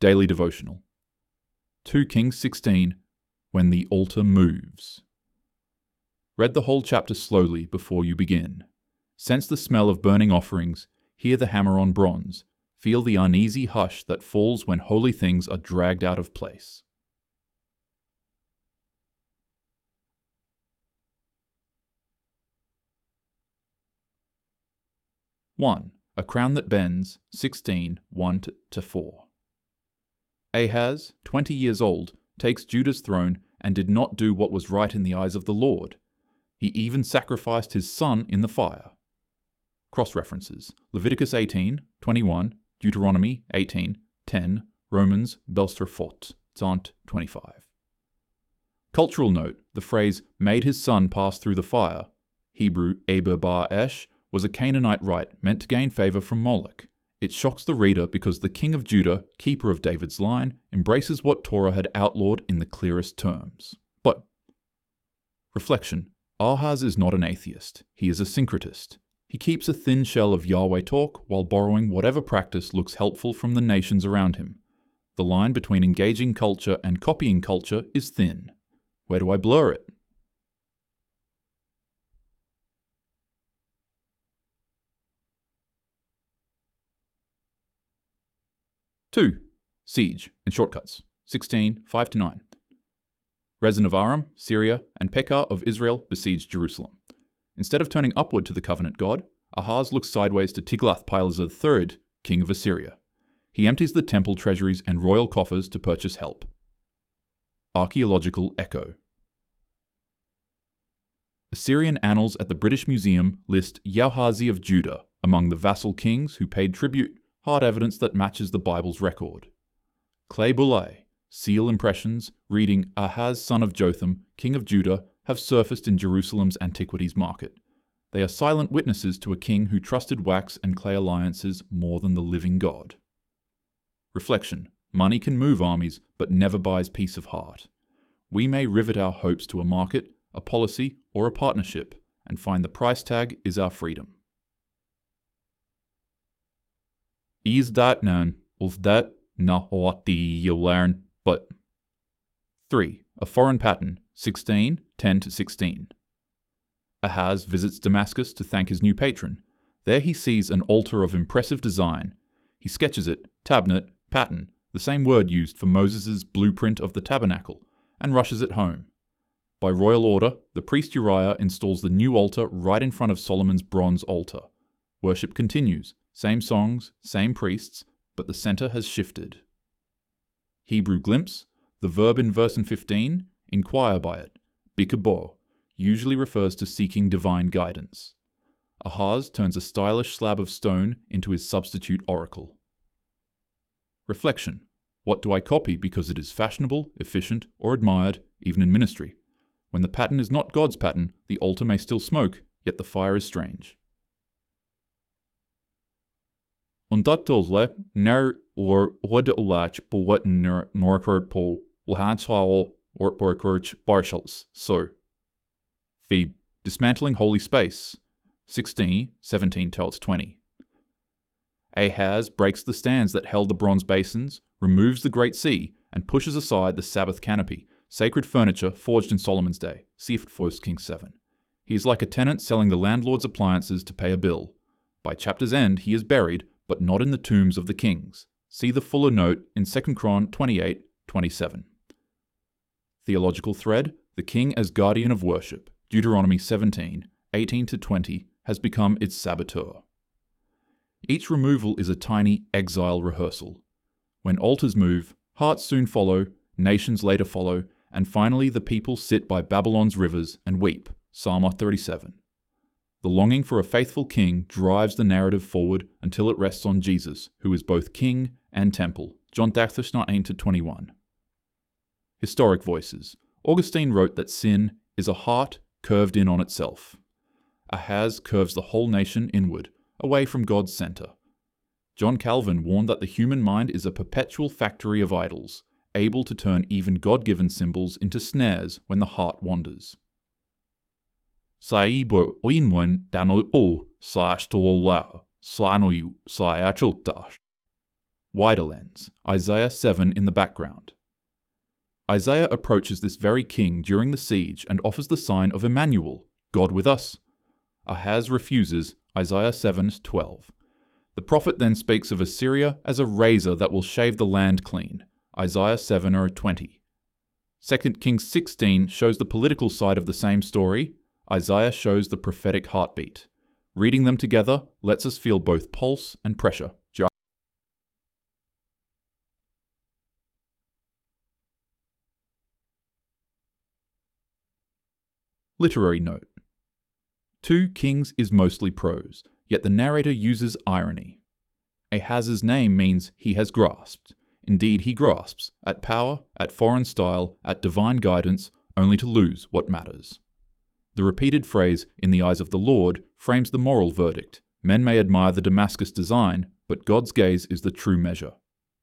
Daily Devotional. 2 Kings 16, When the Altar Moves. Read the whole chapter slowly before you begin. Sense the smell of burning offerings, hear the hammer on bronze, feel the uneasy hush that falls when holy things are dragged out of place. One, A Crown That Bends, 16, 1-4. Ahaz, 20 years old, takes Judah's throne and did not do what was right in the eyes of the Lord. He even sacrificed his son in the fire. Cross-references: Leviticus 18, 21, Deuteronomy 18, 10, Romans, Belster Fort, Zant 25. Cultural note: the phrase, made his son pass through the fire, Hebrew Eber Bar Esh, was a Canaanite rite meant to gain favor from Moloch. It shocks the reader because the king of Judah, keeper of David's line, embraces what Torah had outlawed in the clearest terms. But reflection: Ahaz is not an atheist. He is a syncretist. He keeps a thin shell of Yahweh talk while borrowing whatever practice looks helpful from the nations around him. The line between engaging culture and copying culture is thin. Where do I blur it? Two, Siege and Shortcuts, 16, 5-9. Rezin of Aram, Syria, and Pekah of Israel besieged Jerusalem. Instead of turning upward to the covenant God, Ahaz looks sideways to Tiglath-Pileser III, king of Assyria. He empties the temple treasuries and royal coffers to purchase help. Archaeological echo. Assyrian annals at the British Museum list Yauhazi of Judah among the vassal kings who paid tribute, hard evidence that matches the Bible's record. Clay Boulay, seal impressions reading Ahaz son of Jotham, king of Judah, have surfaced in Jerusalem's antiquities market. They are silent witnesses to a king who trusted wax and clay alliances more than the living God. Reflection: money can move armies, but never buys peace of heart. We may rivet our hopes to a market, a policy, or a partnership, and find the price tag is our freedom. Is that nan, of that na what you learn, but 3. A Foreign Pattern, 16, 10-16. Ahaz visits Damascus to thank his new patron. There he sees an altar of impressive design. He sketches it, tabnet, pattern, the same word used for Moses' blueprint of the tabernacle, and rushes it home. By royal order, the priest Uriah installs the new altar right in front of Solomon's bronze altar. Worship continues, same songs, same priests, but the center has shifted. Hebrew glimpse: the verb in verse 15, inquire by it, bikabo, usually refers to seeking divine guidance. Ahaz turns a stylish slab of stone into his substitute oracle. Reflection: what do I copy because it is fashionable, efficient, or admired, even in ministry? When the pattern is not God's pattern, the altar may still smoke, yet the fire is strange. Undatolle ner or hodolach po what norkert po lhanshawl or porkurch barshals, so. Phoebe, dismantling holy space, 16, 17-20. Ahaz breaks the stands that held the bronze basins, removes the Great Sea, and pushes aside the Sabbath canopy, sacred furniture forged in Solomon's day. See 1 Kings 7. He is like a tenant selling the landlord's appliances to pay a bill. By chapter's end, he is buried, but not in the tombs of the kings. See the fuller note in 2 Chron 28-27. Theological thread: the king as guardian of worship. Deuteronomy 17, 18-20 has become its saboteur. Each removal is a tiny exile rehearsal. When altars move, hearts soon follow, nations later follow, and finally the people sit by Babylon's rivers and weep. Psalm 37. The longing for a faithful king drives the narrative forward until it rests on Jesus, who is both king and temple. John 19-21. Historic voices. Augustine wrote that sin is a heart curved in on itself. Ahaz curves the whole nation inward, away from God's center. John Calvin warned that the human mind is a perpetual factory of idols, able to turn even God-given symbols into snares when the heart wanders. Saibo oinwan dano o slash to la slanoyu slayachultash. wider lens, Isaiah 7 in the background. Isaiah approaches this very king during the siege and offers the sign of Emmanuel, God with us. Ahaz refuses, Isaiah 7:12. The prophet then speaks of Assyria as a razor that will shave the land clean, Isaiah 7:20. 2 Kings 16 shows the political side of the same story, Isaiah shows the prophetic heartbeat. Reading them together lets us feel both pulse and pressure. Literary note. 2 Kings is mostly prose, yet the narrator uses irony. Ahaz's name means he has grasped. Indeed, he grasps, at power, at foreign style, at divine guidance, only to lose what matters. The repeated phrase, in the eyes of the Lord, frames the moral verdict. Men may admire the Damascus design, but God's gaze is the true measure.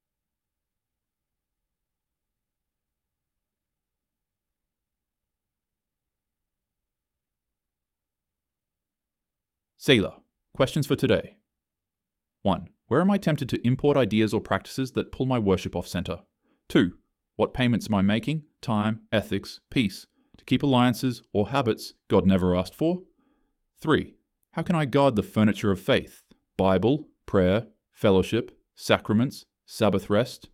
Selah. Questions for today. 1. Where am I tempted to import ideas or practices that pull my worship off center? 2. What payments am I making, time, ethics, peace, to keep alliances or habits God never asked for? 3. How can I guard the furniture of faith, Bible, prayer, fellowship, sacraments, Sabbath rest?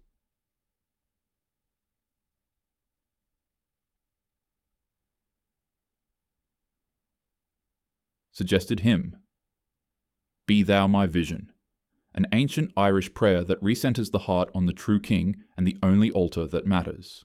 Suggested hymn. Be Thou My Vision, an ancient Irish prayer that recenters the heart on the true King and the only altar that matters.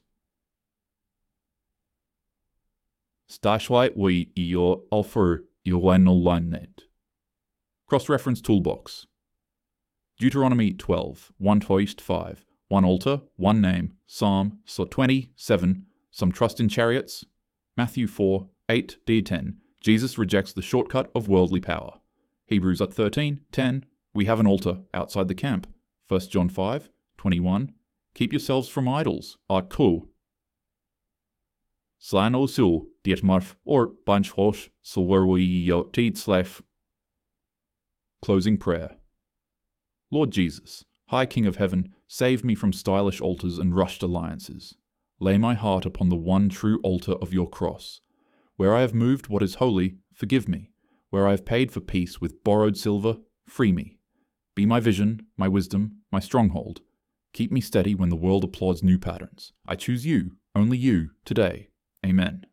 Stashwai wi io alfur iwanolanet. Cross-reference toolbox. Deuteronomy 12, 1-5, one altar, one name, Psalm 27, some trust in chariots. Matthew 4, 8-10, Jesus rejects the shortcut of worldly power. Hebrews 13:10, we have an altar outside the camp. 1 John 5:21, keep yourselves from idols, Arku. Slan o sul, dietmarf, or banchhosh, sulwerwi yotid slef. Closing prayer. Lord Jesus, High King of Heaven, save me from stylish altars and rushed alliances. Lay my heart upon the one true altar of your cross. Where I have moved what is holy, forgive me. Where I have paid for peace with borrowed silver, free me. Be my vision, my wisdom, my stronghold. Keep me steady when the world applauds new patterns. I choose you, only you, today. Amen.